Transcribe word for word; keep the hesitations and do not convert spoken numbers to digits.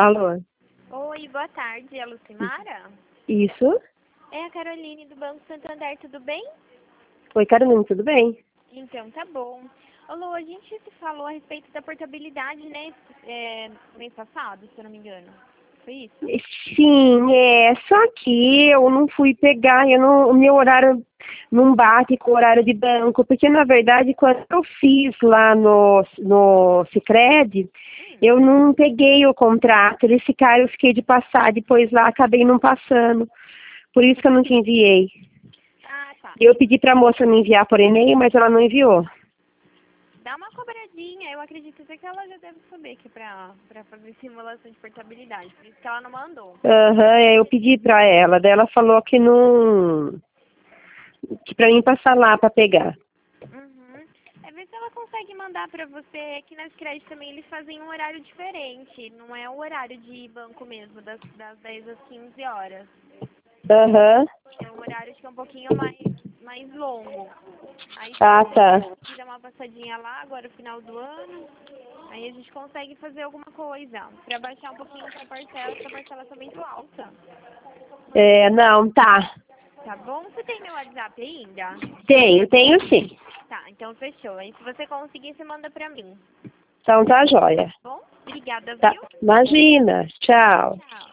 Alô? Oi, boa tarde, é a Lucimara? Isso? É a Caroline do Banco Santander, tudo bem? Oi, Carolina, tudo bem? Então, tá bom. Ô Lu, a gente se falou a respeito da portabilidade, né, é, mês passado, se eu não me engano. Foi isso? Sim, é, só que eu não fui pegar, eu não, o meu horário não bate com o horário de banco, porque na verdade quando eu fiz lá no, no Sicredi, eu não peguei o contrato, eles ficaram, eu fiquei de passar, depois lá acabei não passando, por isso que eu não te enviei. Ah, tá. Eu pedi para a moça me enviar por e-mail, mas ela não enviou. Dá uma cobradinha, eu acredito até que ela já deve saber que é pra, pra fazer simulação de portabilidade, por isso que ela não mandou. Aham, é, eu pedi para ela, daí ela falou que não, que para mim passar lá para pegar. Uhum. É ver se ela consegue mandar pra você. Aqui na Sicredi também eles fazem um horário diferente. Não é o horário de banco mesmo, das, das dez às quinze horas. Aham. É um horário que é um pouquinho mais, mais longo. Aí se Ah, você tá. quiser uma passadinha lá, agora no final do ano, aí a gente consegue fazer alguma coisa. Pra baixar um pouquinho essa parcela, essa parcela tá muito alta. É, não, tá. Tá bom? Você tem meu WhatsApp ainda? Tenho, tenho sim. Tá, então fechou. Aí se você conseguir, você manda pra mim. Então tá jóia. Bom? Obrigada, Tá. viu? Imagina. Tchau. Tchau.